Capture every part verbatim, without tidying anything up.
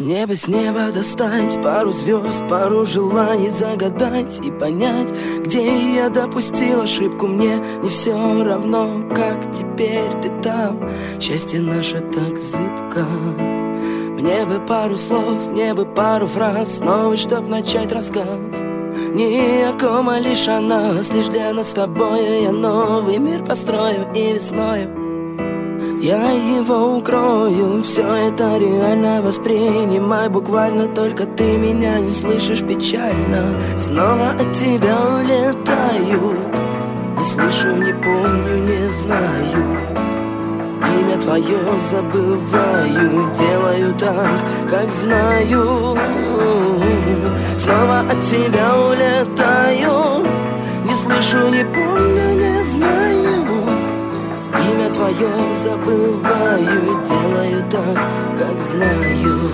Небо с неба достать, пару звезд, пару желаний загадать и понять, где я допустил ошибку. Мне не все равно, как теперь ты там. Счастье наше так зыбко. Мне бы пару слов, мне бы пару фраз новый, чтоб начать рассказ. Не о ком, а лишь о нас, лишь для нас с тобой. Я новый мир построю и весною я его укрою. Все это реально воспринимай буквально, только ты меня не слышишь печально. Снова от тебя улетаю, не слышу, не помню, не знаю. Имя твое забываю, делаю так, как знаю. Снова от тебя улетаю, не слышу, не помню, не знаю. Имя твое забываю, делаю так, как знаю.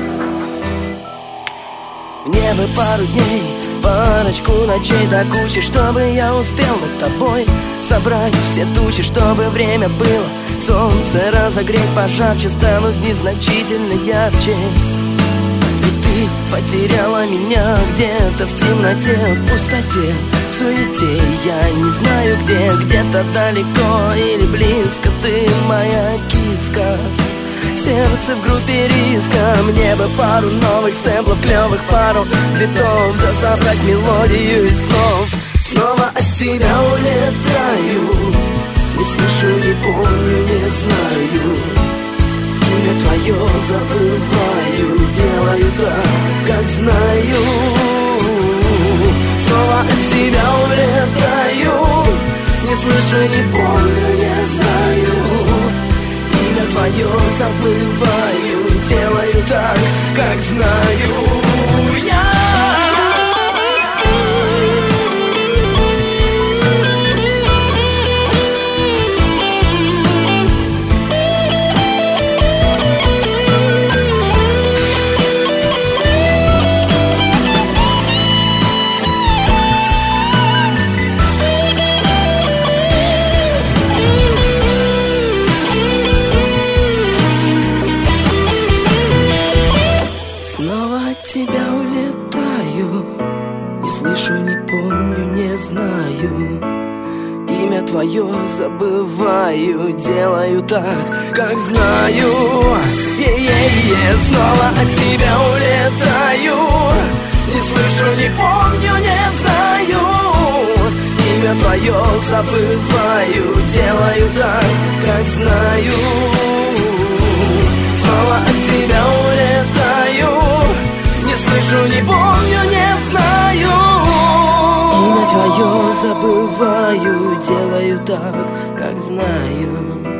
Мне бы пару дней, парочку ночей до кучи, чтобы я успел над тобой собрать все тучи, чтобы время было солнце разогреть пожарче, станут незначительно ярче. Ведь ты потеряла меня где-то в темноте, в пустоте, в суете. Я не знаю где, где-то далеко или близко. Ты моя киска, сердце в группе риска. Мне бы пару новых сэмплов, клевых пару битов, да собрать мелодию из снов. Снова от тебя улетаю, не слышу, не помню, не знаю. Имя твое забываю, делаю так, как знаю. Снова от тебя улетаю, не слышу, не помню, не знаю. Имя твое забываю, делаю так, как знаю. Я тебя улетаю, не слышу, не помню, не знаю. Имя твое забываю, делаю так, как знаю. Е-е-е, снова от тебя улетаю, не слышу, не помню, не знаю. Имя твое забываю, делаю так, как знаю. Снова от тебя улетаю, не слышу, не помню, не знаю. Имя твое забываю, делаю так, как знаю.